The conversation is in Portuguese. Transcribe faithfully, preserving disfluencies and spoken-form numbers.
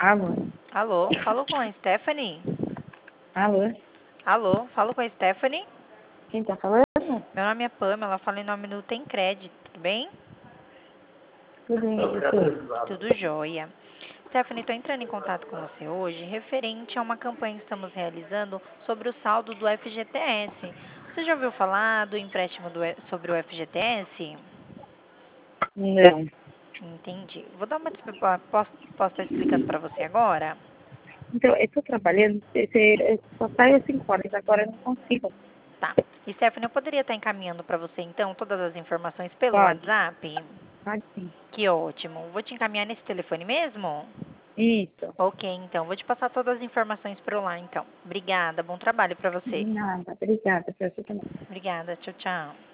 Alô? Alô, falo com a Stephanie? Alô? Alô, falo com a Stephanie? Quem tá falando? Meu nome é Pamela, falo em nome do Tem Crédito, tudo bem? Tudo bem, e você? Tudo jóia. Stephanie, estou entrando em contato com você hoje referente a uma campanha que estamos realizando sobre o saldo do F G T S. Você já ouviu falar do empréstimo do, E- sobre o F G T S? Não. Entendi. Vou dar uma... desp- Posso, posso estar explicando para você agora? Então, eu tô trabalhando, você, você- eu só saio às cinco horas, agora eu não consigo. Tá. Stephanie, eu poderia estar encaminhando para você, então, todas as informações pelo Pode? WhatsApp? Pode sim. Que ótimo. Vou te encaminhar nesse telefone mesmo? Isso. Ok, então. Vou te passar todas as informações por lá, então. Obrigada. Bom trabalho para De você. nada. Obrigada, pra você também. Obrigada. Tchau, tchau.